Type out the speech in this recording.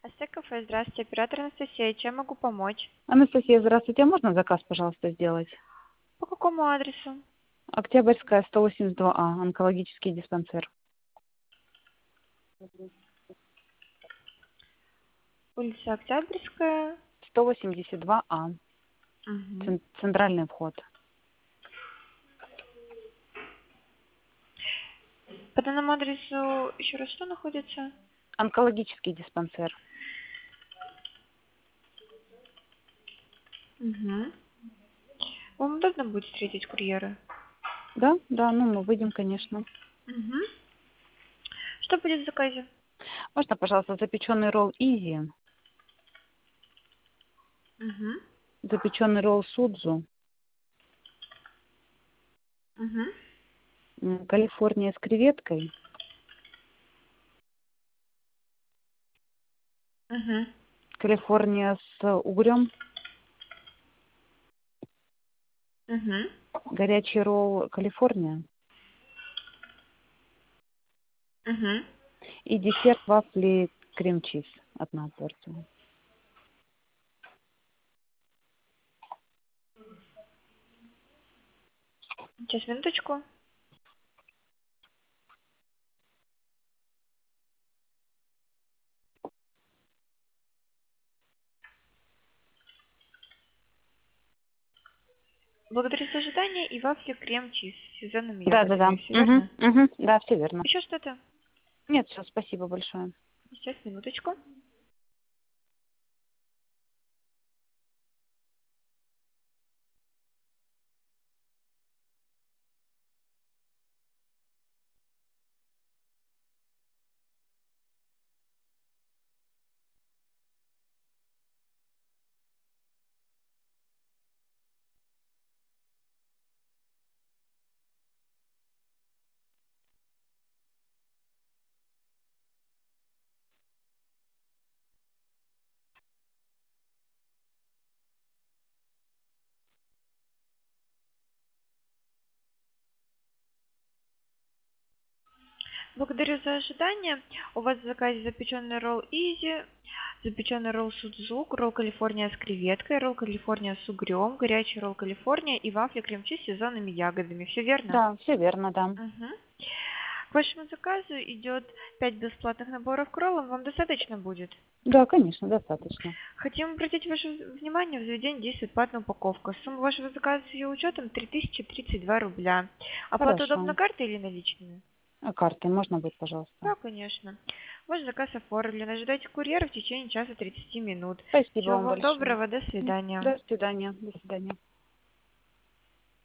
Кафе, здравствуйте, оператор Анастасия, чем могу помочь? Анастасия, здравствуйте. А можно заказ, пожалуйста, сделать? По какому адресу? Октябрьская, 182А, онкологический диспансер. Улица Октябрьская. 182А, Угу. центральный вход. По данному адресу еще раз что находится? Онкологический диспансер. Угу. Вам удобно будет встретить курьера? Да, да, ну мы выйдем, конечно. Угу. Что будет в заказе? Можно, пожалуйста, запеченный ролл Изи, Угу. запеченный ролл Судзу, Угу. Калифорния с креветкой, Угу. Калифорния с угрем, Угу. горячий ролл Калифорния Угу. и десерт вафли крем-чиз, одна порция. Сейчас, минуточку. Благодарю за ожидание и вафли крем-чиз с сезонными Да, да, да. ягодами. Все верно? Да, все верно. Еще что-то? Нет, все, спасибо большое. Сейчас, минуточку. Благодарю за ожидание. У вас в заказе запеченный ролл Изи, запеченный ролл Судзук, ролл Калифорния с креветкой, ролл Калифорния с угрем, горячий ролл Калифорния и вафли крем-чиз с сезонными ягодами. Все верно? Да, все верно, да. Угу. К вашему заказу идет 5 бесплатных наборов к роллам. Вам достаточно будет? Да, конечно, достаточно. Хотим обратить ваше внимание, в заведении действует платная упаковка. Сумма вашего заказа с ее учетом 3032 рубля. Оплата удобна Хорошо. картой или наличными? А карты можно будет, пожалуйста? Да, конечно. Ваш заказ оформлен. Ожидайте курьера в течение часа 30 минут. Спасибо Всего вам вам большое. доброго. До свидания. До свидания. До свидания.